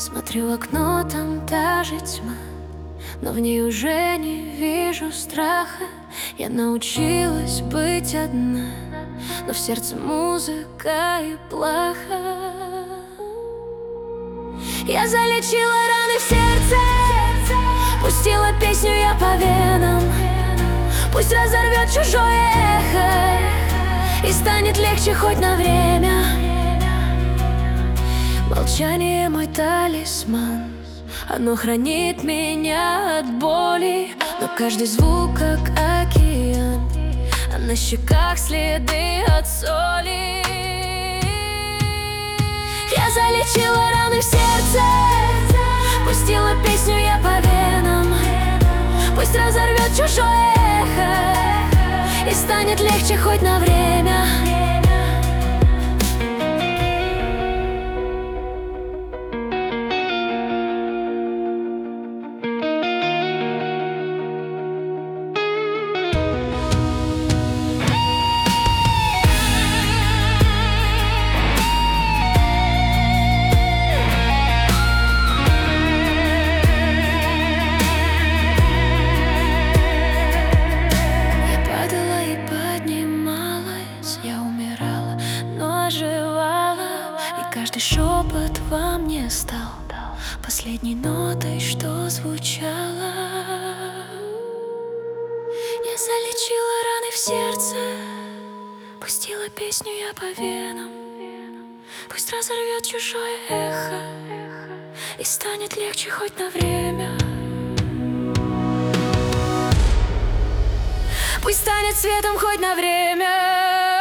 Смотрю в окно, там та же тьма, но в ней уже не вижу страха. Я научилась быть одна, но в сердце музыка и плаха. Я залечила раны в сердце, пустила песню я по венам. Пусть разорвет чужое эхо и станет легче хоть на время. Молчание мой талисман, оно хранит меня от боли. Но каждый звук как океан, а на щеках следы от соли. Я залечила раны в сердце, пустила песню я по венам. Пусть разорвет чужое эхо и станет легче хоть на время. Каждый шепот во мне стал последней нотой, что звучала. Я залечила раны в сердце, пустила песню я по венам. Пусть разорвет чужое эхо и станет легче хоть на время. Пусть станет светом хоть на время.